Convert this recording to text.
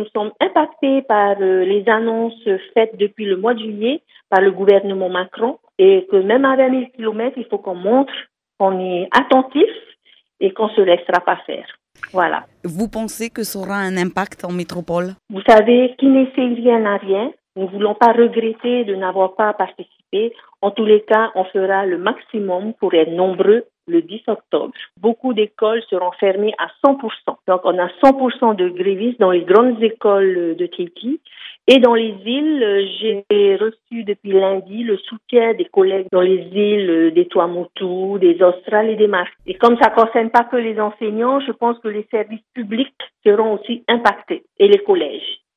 sommes impactés par les annonces faites depuis le mois de juillet par le gouvernement Macron et que même à 20 000 kilomètres, il faut qu'on montre qu'on est attentif et qu'on ne se laissera pas faire. Voilà. Vous pensez que ça aura un impact en métropole? Vous savez, qui n'essaye rien n'a rien. Nous ne voulons pas regretter de n'avoir pas participé. En tous les cas, on fera le maximum pour être nombreux le 10 octobre. Beaucoup d'écoles seront fermées à 100%. Donc, on a 100% de grévistes dans les grandes écoles de Tahiti. Et dans les îles, j'ai reçu depuis lundi le soutien des collègues dans les îles des Tuamotu, des Australes et des Marques. Et comme ça ne concerne pas que les enseignants, je pense que les services publics seront aussi impactés et les collèges.